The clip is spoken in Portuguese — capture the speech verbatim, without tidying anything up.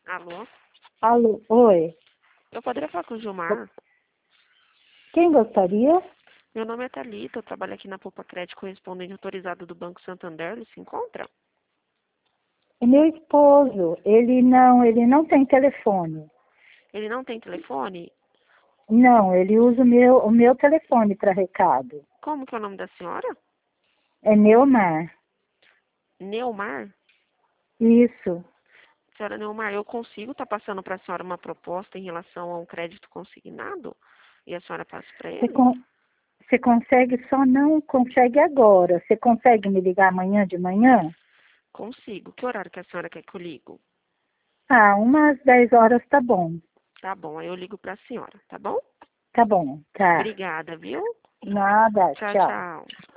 Alô? Alô, oi. Eu poderia falar com o Gilmar? Quem gostaria? Meu nome é Thalita, eu trabalho aqui na Poupa Crédito, correspondente autorizado do Banco Santander. Ele se encontra? É meu esposo. Ele não, ele não tem telefone. Ele não tem telefone? Não, ele usa o meu, o meu telefone para recado. Como que é o nome da senhora? É Neomar. Neomar? Isso. Senhora Neomar, eu consigo estar passando para a senhora uma proposta em relação a um crédito consignado? E a senhora passa para Você, ele? con você consegue, só não consegue agora. Você consegue me ligar amanhã de manhã? Consigo. Que horário que a senhora quer que eu ligo? Ah, umas dez horas tá bom. Tá bom, aí eu ligo para a senhora, tá bom? Tá bom, tá. Obrigada, viu? Nada, Tchau, tchau. tchau.